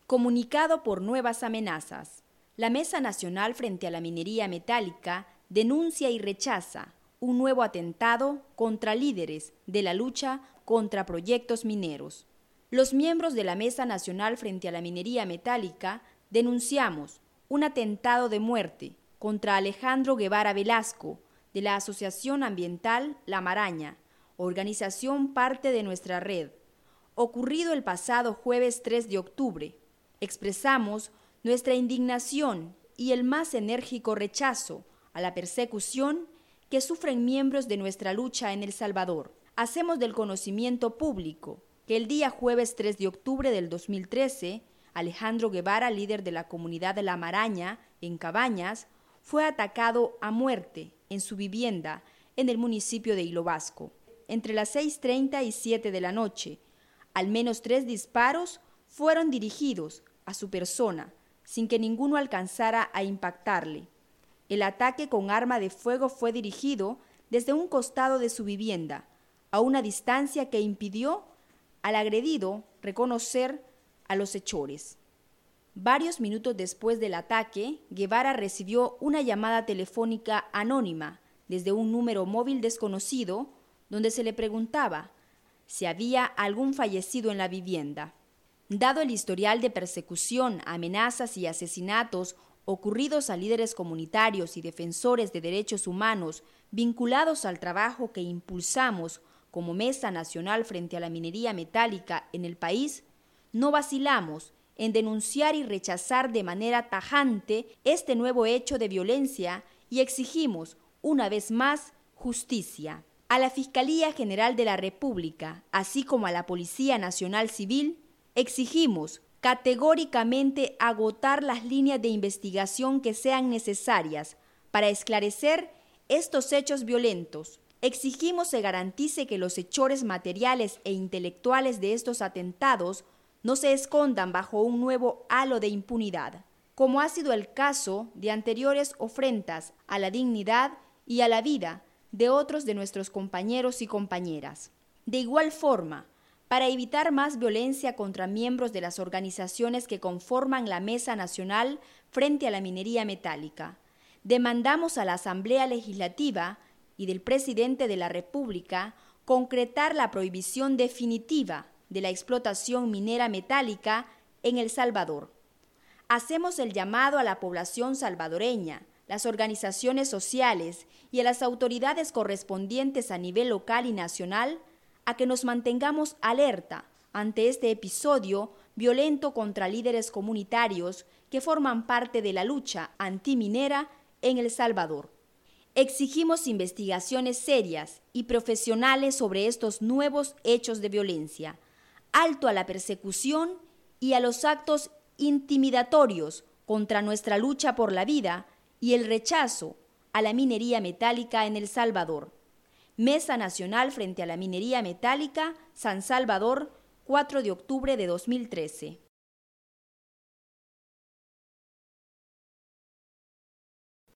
Comunicado por nuevas amenazas. La Mesa Nacional frente a la Minería Metálica denuncia y rechaza un nuevo atentado contra líderes de la lucha contra proyectos mineros. Los miembros de la Mesa Nacional frente a la Minería Metálica denunciamos un atentado de muerte contra Alejandro Guevara Velasco, de la Asociación Ambiental La Maraña, organización parte de nuestra red, ocurrido el pasado jueves 3 de octubre. Expresamos nuestra indignación y el más enérgico rechazo a la persecución que sufren miembros de nuestra lucha en El Salvador. Hacemos del conocimiento público que el día jueves 3 de octubre del 2013, Alejandro Guevara, líder de la comunidad de La Maraña, en Cabañas, fue atacado a muerte en su vivienda en el municipio de Hilo Vasco. Entre las 6:30 y 7 de la noche, al menos 3 disparos fueron dirigidos a su persona, sin que ninguno alcanzara a impactarle. El ataque con arma de fuego fue dirigido desde un costado de su vivienda, a una distancia que impidió al agredido reconocer a los hechores. Varios minutos después del ataque, Guevara recibió una llamada telefónica anónima desde un número móvil desconocido, donde se le preguntaba si había algún fallecido en la vivienda. Dado el historial de persecución, amenazas y asesinatos ocurridos a líderes comunitarios y defensores de derechos humanos vinculados al trabajo que impulsamos como Mesa Nacional frente a la Minería Metálica en el país, no vacilamos en denunciar y rechazar de manera tajante este nuevo hecho de violencia y exigimos, una vez más, justicia. A la Fiscalía General de la República, así como a la Policía Nacional Civil, exigimos categóricamente agotar las líneas de investigación que sean necesarias para esclarecer estos hechos violentos. Exigimos se garantice que los hechores materiales e intelectuales de estos atentados no se escondan bajo un nuevo halo de impunidad, como ha sido el caso de anteriores ofrendas a la dignidad y a la vida de otros de nuestros compañeros y compañeras. De igual forma, para evitar más violencia contra miembros de las organizaciones que conforman la Mesa Nacional frente a la Minería Metálica, demandamos a la Asamblea Legislativa y del Presidente de la República concretar la prohibición definitiva de la explotación minera metálica en El Salvador. Hacemos el llamado a la población salvadoreña, las organizaciones sociales y a las autoridades correspondientes a nivel local y nacional a que nos mantengamos alerta ante este episodio violento contra líderes comunitarios que forman parte de la lucha antiminera en El Salvador. Exigimos investigaciones serias y profesionales sobre estos nuevos hechos de violencia, alto a la persecución y a los actos intimidatorios contra nuestra lucha por la vida y el rechazo a la minería metálica en El Salvador. Mesa Nacional frente a la Minería Metálica, San Salvador, 4 de octubre de 2013.